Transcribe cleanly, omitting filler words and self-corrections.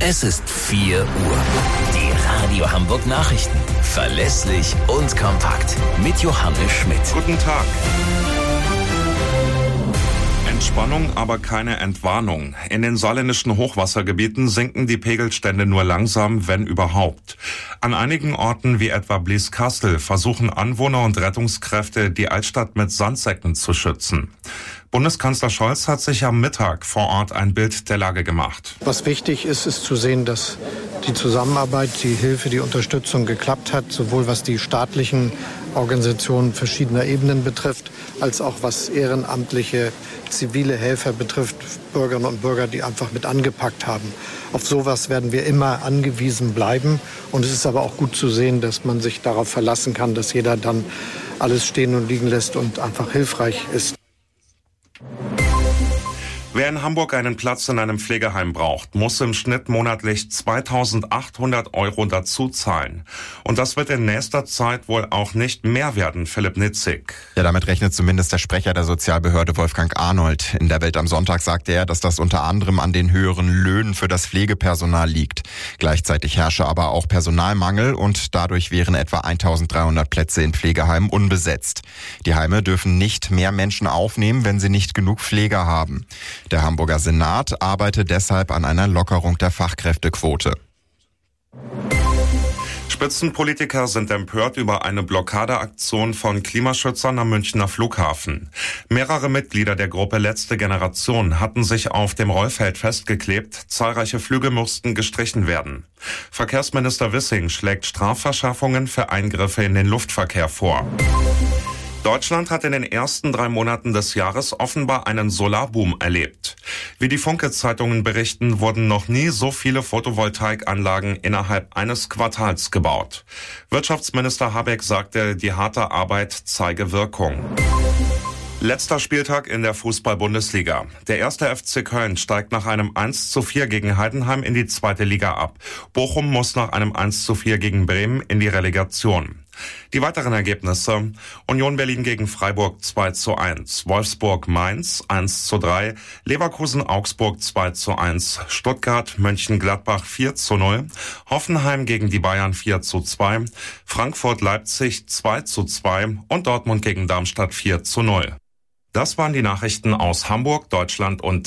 Es ist 4 Uhr. Die Radio Hamburg Nachrichten. Verlässlich und kompakt. Mit Johannes Schmidt. Guten Tag. Entspannung, aber keine Entwarnung. In den saarländischen Hochwassergebieten sinken die Pegelstände nur langsam, wenn überhaupt. An einigen Orten wie etwa Blieskastel versuchen Anwohner und Rettungskräfte, die Altstadt mit Sandsäcken zu schützen. Bundeskanzler Scholz hat sich am Mittag vor Ort ein Bild der Lage gemacht. Was wichtig ist, ist zu sehen, dass die Zusammenarbeit, die Hilfe, die Unterstützung geklappt hat, sowohl was die staatlichen Organisationen verschiedener Ebenen betrifft, als auch was ehrenamtliche, zivile Helfer betrifft, Bürgerinnen und Bürger, die einfach mit angepackt haben. Auf sowas werden wir immer angewiesen bleiben. Und es ist aber auch gut zu sehen, dass man sich darauf verlassen kann, dass jeder dann alles stehen und liegen lässt und einfach hilfreich ist. Wer in Hamburg einen Platz in einem Pflegeheim braucht, muss im Schnitt monatlich 2.800 € dazu zahlen. Und das wird in nächster Zeit wohl auch nicht mehr werden, Philipp Nitzig. Ja, damit rechnet zumindest der Sprecher der Sozialbehörde Wolfgang Arnold. In der Welt am Sonntag sagte er, dass das unter anderem an den höheren Löhnen für das Pflegepersonal liegt. Gleichzeitig herrsche aber auch Personalmangel und dadurch wären etwa 1.300 Plätze in Pflegeheimen unbesetzt. Die Heime dürfen nicht mehr Menschen aufnehmen, wenn sie nicht genug Pfleger haben. Der Hamburger Senat arbeitet deshalb an einer Lockerung der Fachkräftequote. Spitzenpolitiker sind empört über eine Blockadeaktion von Klimaschützern am Münchner Flughafen. Mehrere Mitglieder der Gruppe Letzte Generation hatten sich auf dem Rollfeld festgeklebt. Zahlreiche Flüge mussten gestrichen werden. Verkehrsminister Wissing schlägt Strafverschärfungen für Eingriffe in den Luftverkehr vor. Deutschland hat in den ersten 3 Monaten des Jahres offenbar einen Solarboom erlebt. Wie die Funke-Zeitungen berichten, wurden noch nie so viele Photovoltaikanlagen innerhalb eines Quartals gebaut. Wirtschaftsminister Habeck sagte, die harte Arbeit zeige Wirkung. Letzter Spieltag in der Fußball-Bundesliga. Der 1. FC Köln steigt nach einem 1:4 gegen Heidenheim in die 2. Liga ab. Bochum muss nach einem 1:4 gegen Bremen in die Relegation. Die weiteren Ergebnisse: Union Berlin gegen Freiburg 2:1, Wolfsburg Mainz 1:3, Leverkusen Augsburg 2:1, Stuttgart Mönchengladbach 4:0, Hoffenheim gegen die Bayern 4:2, Frankfurt Leipzig 2:2 und Dortmund gegen Darmstadt 4:0. Das waren die Nachrichten aus Hamburg, Deutschland und